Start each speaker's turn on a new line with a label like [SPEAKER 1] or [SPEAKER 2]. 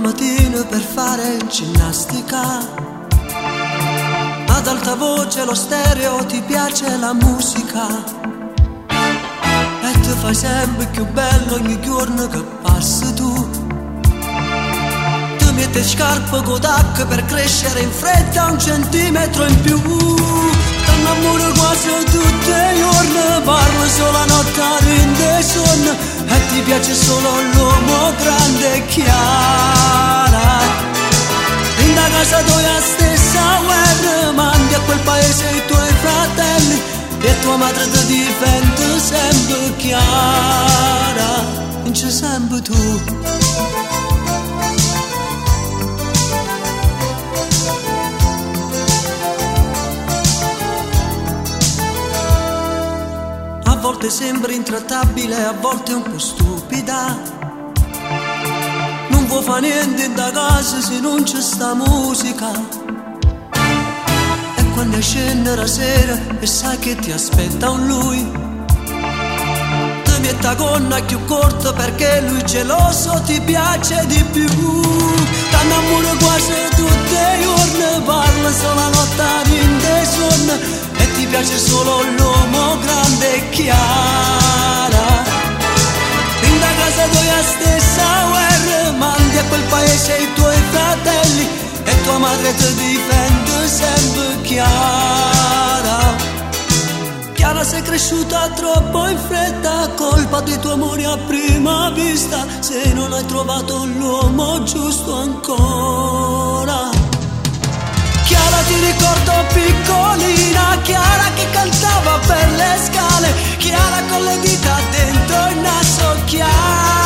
[SPEAKER 1] mattina per fare ginnastica. Ad alta voce lo stereo, ti piace la musica e ti fai sempre più bello ogni giorno che passi tu. Ti metti scarpe Kodak per crescere in fretta 1 centimetro in più. T'annamori quasi tutti i giorni, parli solo la notte a rinde sonno e ti piace solo l'uomo grande e chiara. In da casa tua stessa guerra, mandi a quel paese i tuoi fratelli e tua madre ti difende sempre chiara. Vince sempre tu. A volte sembra intrattabile, a volte un po' stupida. Non può fare niente da casa se non c'è sta musica. E quando scende la sera e sai che ti aspetta un lui, ti metti la gonna più corta perché lui geloso ti piace di più. T'annamori quasi tutti i giorni, parla solo la notte in dei sonno e ti piace solo l'uomo grande e chiara. In da casa tua stessa guerra, mandi a quel paese i tuoi fratelli e tua madre ti difende sempre chiara. Chiara, sei cresciuta troppo in fretta, colpa dei tuoi amori a prima vista, se non hai trovato l'uomo giusto ancora. Chiara, ti ricordo piccolina, Chiara che cantava per le scale, Chiara con le dita dentro il naso, Chiara.